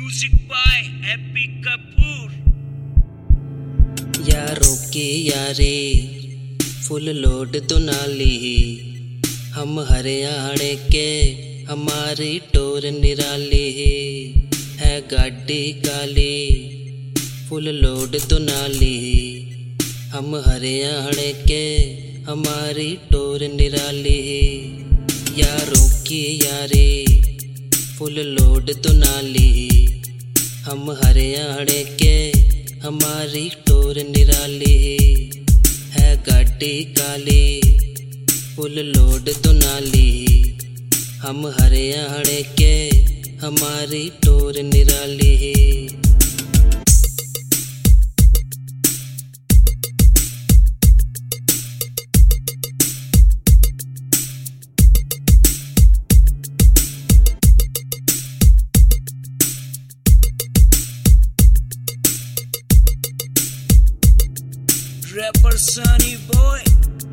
Music by Happy Kapoor। यारों की यारी फुल लोड दुनाली, हम हरियाणे के हमारी टोर निराली है। गाड़ी काली फुल लोड दुनाली, हम हरियाणे के हमारी टोर निराली। यारों की यारी फुल लोड दुनाली, हम हरियाणे के हमारी टोर निराली है। गाड़ी काली फुल लोड दुनाली, हम हरियाणे के हमारी टोर निराली। Rapper Sunny Boy.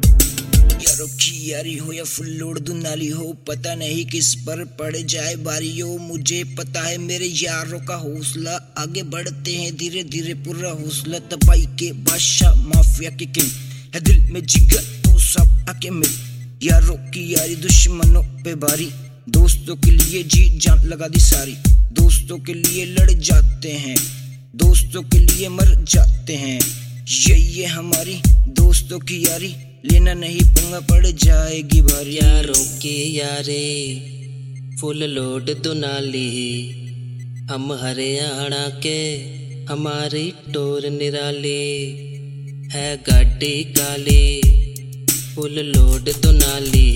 यारों की यारी हो या फुल लोड दुनाली हो, पता नहीं किस पर पड़ जाए बारी हो। मुझे पता है मेरे यारों का हौसला, आगे बढ़ते हैं धीरे धीरे पूरा हौसला। तबाही के बादशाह माफिया के किंग है, दिल में जिगर तो सब आके मिल। यारों की यारी दुश्मनों पे भारी, दोस्तों के लिए जी जान लगा दी सारी। दोस्तों के लिए लड़ जाते हैं, दोस्तों के लिए मर जाते हैं। ये हमारी दोस्तों की यारी, लेना नहीं पंगा पड़ जाएगी भारी। यारों की यारी फुल लोड दुनाली, हम हरियाणा के हमारी टोर निराली है। गाड़ी काली फुल लोड दुनाली,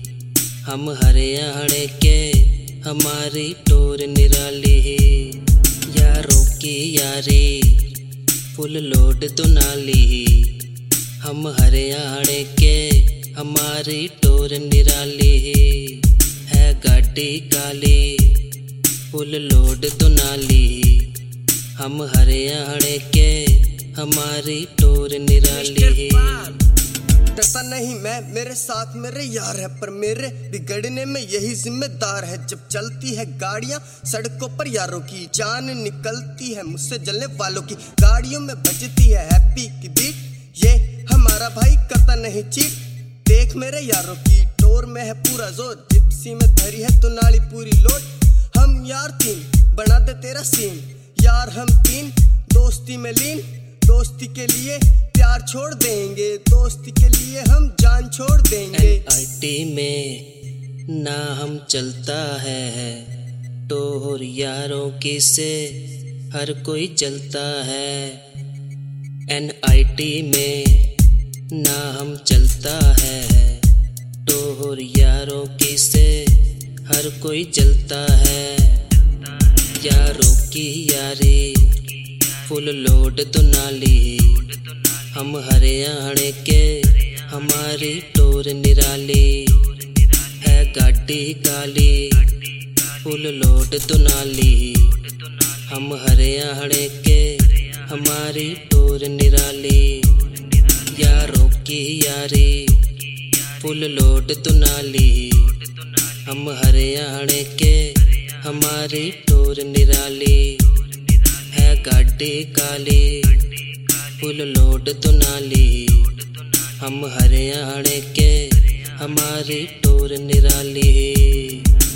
हम हरियाणे के हमारी टोर निराली। यारों की यारी फुल लोड दुनाली, हम हरियाणे के हमारी टोर निराली है। गाड़ी काली फुल लोड दुनाली, हम हरियाणे के हमारी टोर निराली। डरता नहीं मैं, मेरे साथ मेरे यार है, पर मेरे बिगड़ने में यही जिम्मेदार है। जब चलती है गाड़ियां सड़कों पर, यारों की जान निकलती है मुझसे जलने वालों की। गाड़ियों में बजती है हैप्पी की बीट, ये हमारा भाई करता नहीं चीट। देख मेरे यारों की टोर में है पूरा जोर, जिप्सी में धरी है दुनाली पूरी लोड। हम यार तीन बना दे तेरा सीन, यार हम तीन दोस्ती में लीन। दोस्ती के लिए प्यार छोड़ देंगे, दोस्ती के लिए हम जान छोड़ देंगे। NIT में ना हम चलता है, टोर यारों की से हर कोई जलता है। NIT में ना हम चलता है, टोर यारों की से हर कोई जलता है। यारों की यारी फुल लोड दुनाली, हम हरियाणे के हमारी टोर निराली है। गाड़ी काली फुल लोड दुनाली, हम हरियाणे के हमारी टोर निराली। यारों की यारी फुल लोड दुनाली, हम हरियाणे के हमारी टोर निराली है। गाड़ी काली फुल लोड दुनाली, हम हरियाणे के हमारी टोर निराली।